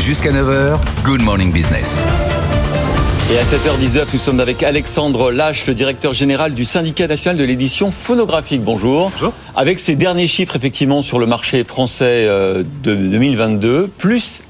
Jusqu'à 9h, Good Morning Business. Et à 7h19, nous sommes avec Alexandre Lache, le directeur général du syndicat national de l'édition phonographique. Bonjour. Bonjour. Avec ces derniers chiffres, effectivement, sur le marché français de 2022, plus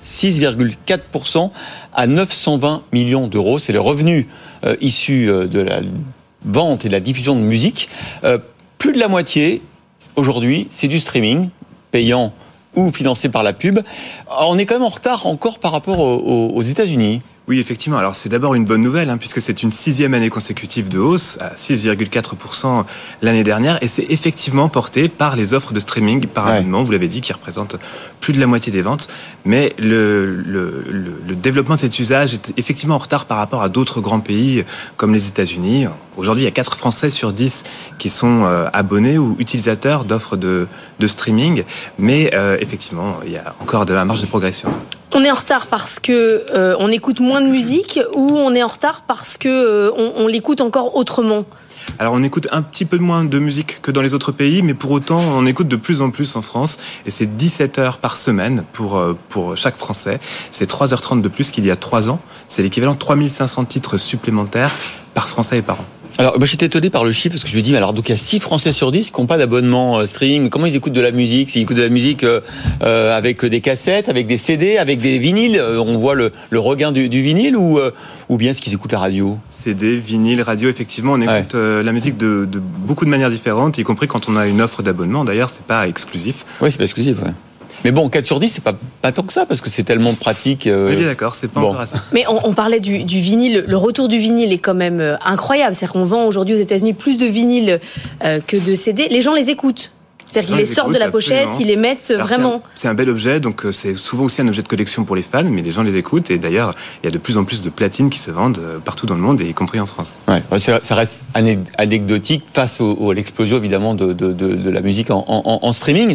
6,4% à 920 millions d'euros. C'est le revenu issu de la vente et de la diffusion de musique. Plus de la moitié, aujourd'hui, c'est du streaming, payant ou financé par la pub. On est quand même en retard encore par rapport aux États-Unis. Oui, effectivement. Alors, c'est d'abord une bonne nouvelle, puisque c'est une 6e année consécutive de hausse, à 6,4% l'année dernière, et c'est effectivement porté par les offres de streaming par abonnement, vous l'avez dit, qui représentent plus de la moitié des ventes. Mais le développement de cet usage est effectivement en retard par rapport à d'autres grands pays, comme les États-Unis. Aujourd'hui, il y a 4 Français sur 10 qui sont abonnés ou utilisateurs d'offres de streaming, mais effectivement, il y a encore de la marge de progression. On est en retard parce que on écoute moins de musique, ou on est en retard parce que on l'écoute encore autrement? Alors on écoute un petit peu moins de musique que dans les autres pays, mais pour autant on écoute de plus en plus en France, et c'est 17 heures par semaine pour chaque Français. C'est 3h30 de plus qu'il y a 3 ans. C'est l'équivalent de 3500 titres supplémentaires par Français et par an. Alors, moi, j'étais étonné par le chiffre, parce que je me dis, alors, donc, il y a 6 Français sur 10 qui n'ont pas d'abonnement streaming. Comment ils écoutent de la musique? S'ils écoutent de la musique avec des cassettes, avec des CD, avec des vinyles, on voit le regain du vinyle, ou bien est-ce qu'ils écoutent la radio? CD, vinyle, radio, effectivement, on écoute la musique de beaucoup de manières différentes, y compris quand on a une offre d'abonnement. D'ailleurs, c'est pas exclusif. Oui, c'est pas exclusif, ouais. Mais bon, 4 sur 10, c'est pas tant que ça, parce que c'est tellement pratique. Oui, bien d'accord, c'est pas encore à ça. Mais on parlait du vinyle. Le retour du vinyle est quand même incroyable. C'est-à-dire qu'on vend aujourd'hui aux États-Unis plus de vinyles que de CD. Les gens les écoutent. C'est-à-dire qu'ils les sortent de la pochette, ils les mettent vraiment. C'est un bel objet, donc c'est souvent aussi un objet de collection pour les fans, mais les gens les écoutent, et d'ailleurs, il y a de plus en plus de platines qui se vendent partout dans le monde, et y compris en France. Ouais, ça reste anecdotique face à l'explosion, évidemment, de la musique en streaming.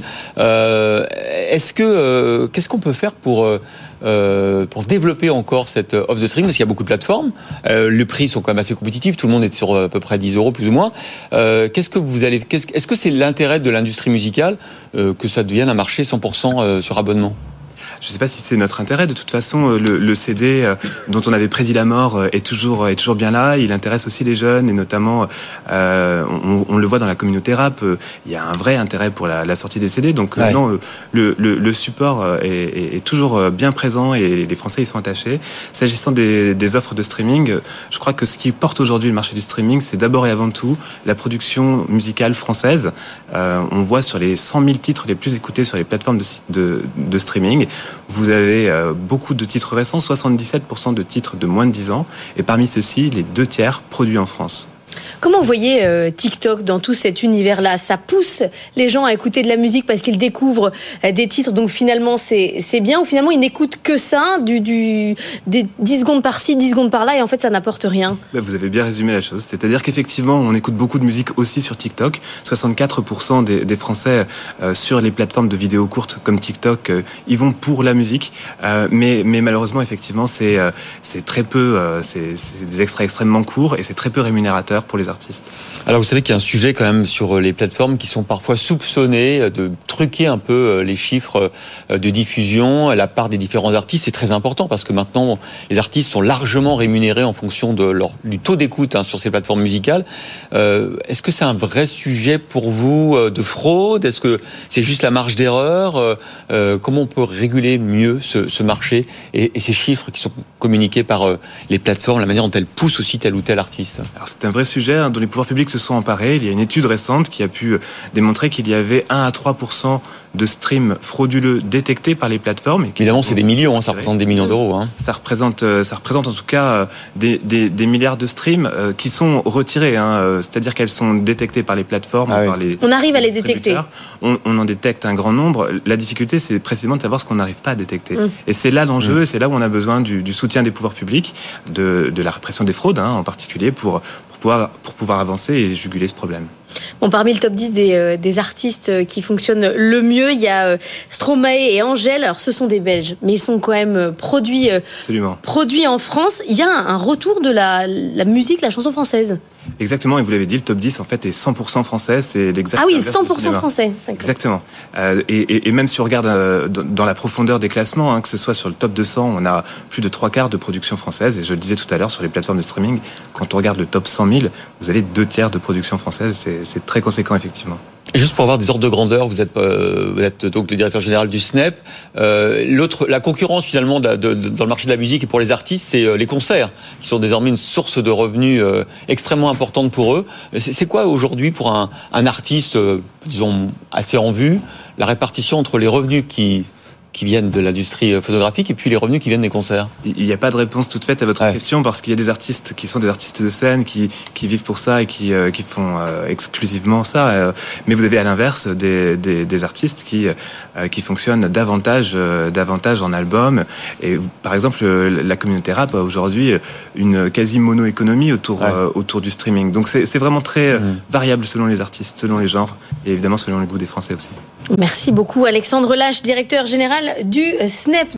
Qu'est-ce qu'on peut faire pour développer encore cette offre de streaming? Parce qu'il y a beaucoup de plateformes, les prix sont quand même assez compétitifs, tout le monde est sur à peu près 10 euros plus ou moins. Est-ce que c'est l'intérêt de l'industrie musicale que ça devienne un marché 100% sur abonnement? Je ne sais pas si c'est notre intérêt. De toute façon, le CD dont on avait prédit la mort est toujours bien là. Il intéresse aussi les jeunes, et notamment, on le voit dans la communauté rap. Il y a un vrai intérêt pour la sortie des CD. Donc non, le support est toujours bien présent, et les Français y sont attachés. S'agissant des offres de streaming, je crois que ce qui porte aujourd'hui le marché du streaming, c'est d'abord et avant tout la production musicale française. On voit sur les 100 000 titres les plus écoutés sur les plateformes de streaming, vous avez beaucoup de titres récents, 77% de titres de moins de 10 ans, et parmi ceux-ci, les 2/3 produits en France. Comment vous voyez TikTok dans tout cet univers-là? Ça pousse les gens à écouter de la musique parce qu'ils découvrent des titres, donc finalement c'est bien, ou finalement ils n'écoutent que ça, des 10 secondes par-ci, 10 secondes par-là, et en fait ça n'apporte rien? Vous avez bien résumé la chose, c'est-à-dire qu'effectivement on écoute beaucoup de musique aussi sur TikTok. 64% des Français sur les plateformes de vidéos courtes comme TikTok y vont pour la musique, mais malheureusement effectivement c'est très peu, c'est des extraits extrêmement courts, et c'est très peu rémunérateur pour les artistes. Alors vous savez qu'il y a un sujet quand même sur les plateformes qui sont parfois soupçonnées de truquer un peu les chiffres de diffusion, la part des différents artistes. C'est très important parce que maintenant les artistes sont largement rémunérés en fonction du taux d'écoute sur ces plateformes musicales. Est-ce que c'est un vrai sujet pour vous de fraude? Est-ce que c'est juste la marge d'erreur? Comment on peut réguler mieux ce marché et ces chiffres qui sont communiqués par les plateformes, la manière dont elles poussent aussi tel ou tel artiste? Alors c'est un vrai sujet dont les pouvoirs publics se sont emparés. Il y a une étude récente qui a pu démontrer qu'il y avait 1 à 3% de streams frauduleux détectés par les plateformes. Évidemment, c'est des millions, ça représente des millions d'euros. Ça représente en tout cas des milliards de streams qui sont retirés. C'est-à-dire qu'elles sont détectées par les plateformes. Par les on arrive à les détecter. On en détecte un grand nombre. La difficulté, c'est précisément de savoir ce qu'on n'arrive pas à détecter. Et c'est là l'enjeu, et c'est là où on a besoin du soutien des pouvoirs publics, de la répression des fraudes en particulier, pour pouvoir avancer et juguler ce problème. Bon, parmi le top 10 des artistes qui fonctionnent le mieux, il y a Stromae et Angèle. Alors, ce sont des Belges, mais ils sont quand même produits en France. Il y a un retour de la musique, la chanson française. Exactement, et vous l'avez dit, le top 10 en fait est 100% français, c'est l'exact. Ah oui, inverse du 100% cinéma. français. D'accord. Exactement. Et même si on regarde dans la profondeur des classements, que ce soit sur le top 200, on a plus de 3/4 de production française. Et je le disais tout à l'heure, sur les plateformes de streaming, quand on regarde le top 100 000, vous avez 2/3 de production française. C'est très conséquent, effectivement. Et juste pour avoir des ordres de grandeur, vous êtes donc le directeur général du SNEP. La concurrence finalement dans le marché de la musique et pour les artistes, c'est les concerts, qui sont désormais une source de revenus extrêmement importante pour eux. C'est quoi aujourd'hui pour un artiste, disons, assez en vue, la répartition entre les revenus qui viennent de l'industrie photographique et puis les revenus qui viennent des concerts? Il n'y a pas de réponse toute faite à votre question, parce qu'il y a des artistes qui sont des artistes de scène, qui vivent pour ça et qui font exclusivement ça. Mais vous avez à l'inverse des artistes qui fonctionnent davantage en album. Et par exemple, la communauté rap a aujourd'hui une quasi mono-économie autour du streaming. Donc c'est vraiment très variable selon les artistes, selon les genres et évidemment selon le goût des Français aussi. Merci beaucoup Alexandre Lache, directeur général du SNEP.